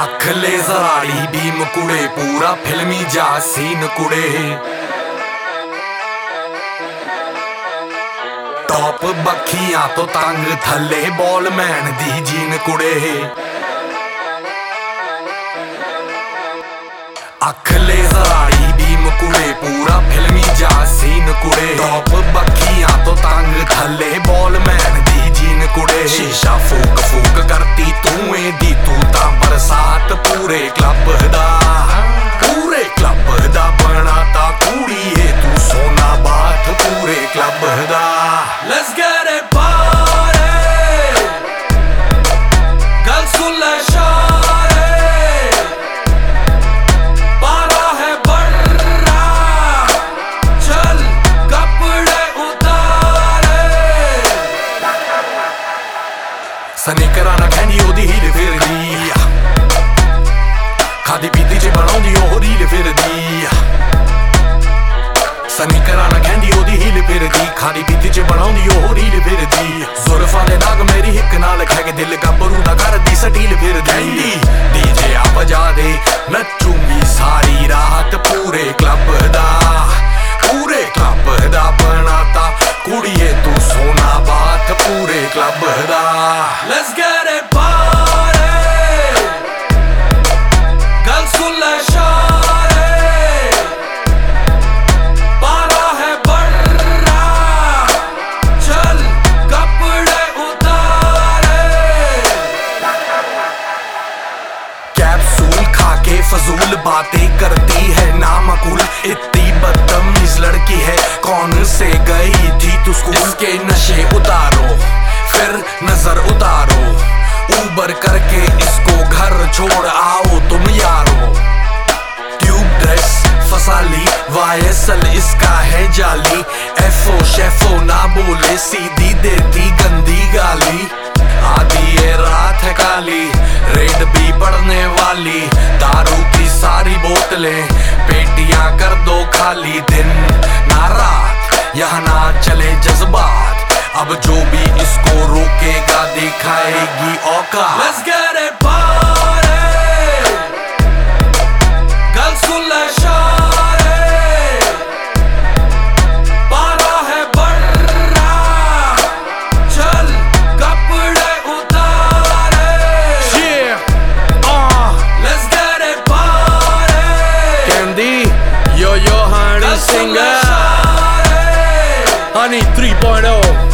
अख लेजर आड़ी बीम कुड़े पूरा फिल्मी जा सीन कुड़े टॉप बखियां तो तंग थले बॉल मैन दी जीन कुड़े अख लेजर आड़ी बीम कुड़े पूरा फिल्मी जा सीन कुड़े टॉप बखियां तो तंग थले बॉल मैन दी जीन कुड़े शीशा फूक फूक करती तू दी तू ता बरसात पूरे क्लब दा बनाता कुड़िए तू सोना बात पूरे क्लब दा Let's get it party गल सुन ले शारे पारा है बड़ा चल कपड़े उतारे सनीकरा ना कहनी ओदी हील फिरदी खादी पीती च बनाउंदी ओह रील फिरदी सनीकरा ना कहंदी ओदी हील फिरदी खादी पीती च बनाउंदी ओह रील फिरदी जुल्फां दे नाग मेरी हिक नाल खै के दिल गब्बरू दा करदी सटील फिरदी डीजे आ बजा दे नचूंगी सारी रात पूरे क्लब दा बनाता कुड़िए तू सोना बात पूरे क्लब दा Let's get it party गल सुन ले फजूल बातें करती है नामकुल इतनी बदतमीज लड़की है कौन से गई थी तू स्कूल इसके नशे उतारो फिर नजर उतारो ऊबर करके इसको घर छोड़ आओ तुम यारो ट्यूब ड्रेस फसाली वायसल इसका है जाली एफो शेफो ना बोले सीधी देती गंदी गाली आधी ये रात है काली रेड भी पड़ने वाली दारू की सारी बोतलें पेटियां कर दो खाली दिन ना रात यहाँ ना चले जज्बात अब जो भी इसको रोकेगा दिखाएगी औकात Let's get it party गल सुन ले Singer Honey 3.0